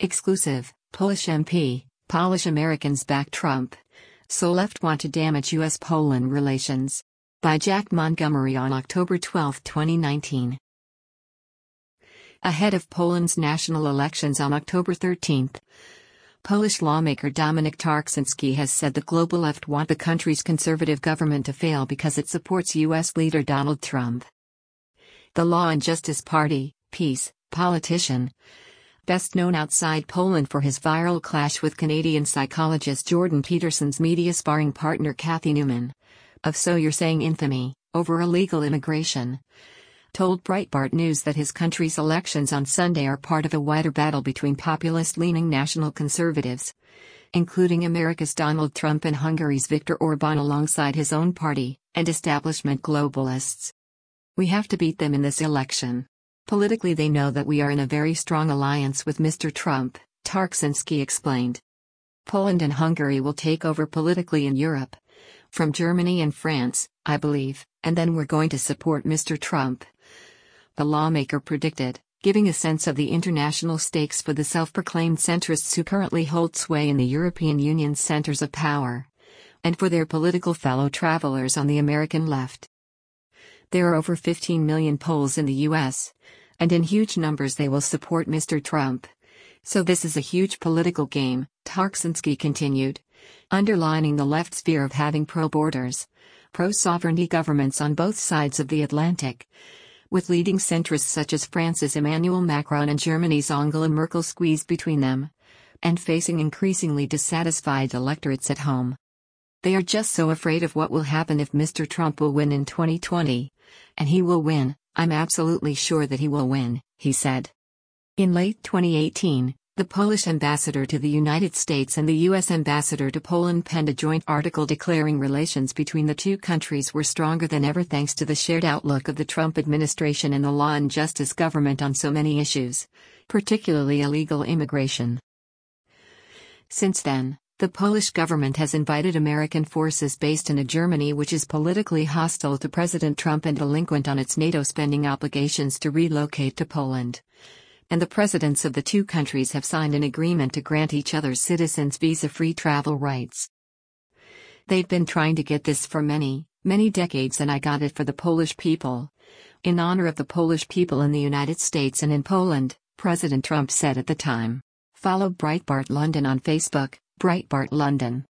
Exclusive, Polish MP, Polish Americans back Trump. So left want to damage U.S.-Poland relations. By Jack Montgomery on October 12, 2019. Ahead of Poland's national elections on October 13, Polish lawmaker Dominik Tarczyński has said the global left want the country's conservative government to fail because it supports U.S. leader Donald Trump. The Law and Justice Party, PiS, politician, best known outside Poland for his viral clash with Canadian psychologist Jordan Peterson's media sparring partner Cathy Newman, of So You're Saying infamy, over illegal immigration, told Breitbart News that his country's elections on Sunday are part of a wider battle between populist-leaning national conservatives, including America's Donald Trump and Hungary's Viktor Orbán alongside his own party, and establishment globalists. We have to beat them in this election. Politically they know that we are in a very strong alliance with Mr. Trump, Tarczyński explained. Poland and Hungary will take over politically in Europe, from Germany and France, I believe, and then we're going to support Mr. Trump, the lawmaker predicted, giving a sense of the international stakes for the self-proclaimed centrists who currently hold sway in the European Union's centers of power, and for their political fellow travelers on the American left. There are over 15 million Poles in the U.S., and in huge numbers they will support Mr. Trump. So this is a huge political game, Tarczyński continued, underlining the left's fear of having pro-borders, pro-sovereignty governments on both sides of the Atlantic, with leading centrists such as France's Emmanuel Macron and Germany's Angela Merkel squeezed between them, and facing increasingly dissatisfied electorates at home. They are just so afraid of what will happen if Mr. Trump will win in 2020. And he will win, I'm absolutely sure that he will win, he said. In late 2018, the Polish ambassador to the United States and the U.S. ambassador to Poland penned a joint article declaring relations between the two countries were stronger than ever thanks to the shared outlook of the Trump administration and the Law and Justice government on so many issues, particularly illegal immigration. Since then, the Polish government has invited American forces based in Germany, which is politically hostile to President Trump and delinquent on its NATO spending obligations, to relocate to Poland. And the presidents of the two countries have signed an agreement to grant each other's citizens visa-free travel rights. They've been trying to get this for many, many decades, and I got it for the Polish people. In honor of the Polish people in the United States and in Poland, President Trump said at the time. Follow Breitbart London on Facebook, Breitbart London.